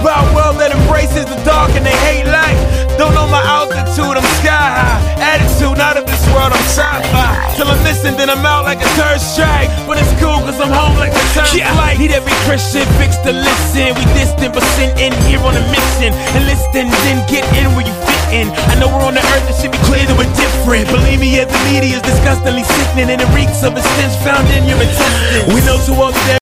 about world that embraces the dark and they hate light. Don't know my altitude, I'm sky high. Attitude, not of this world, I'm sci-fi. Till I'm missing, then I'm out like a third strike. But it's cool, cause I'm home like a turn flight. Need every Christian fix to listen. We distant, but sent in here on a mission. Enlisting, then get in where you fit in. I know we're on the earth, it should be clear that we're different. Believe me, the media is disgustingly sickening, and it reeks of a stench found in your intestines. We know to all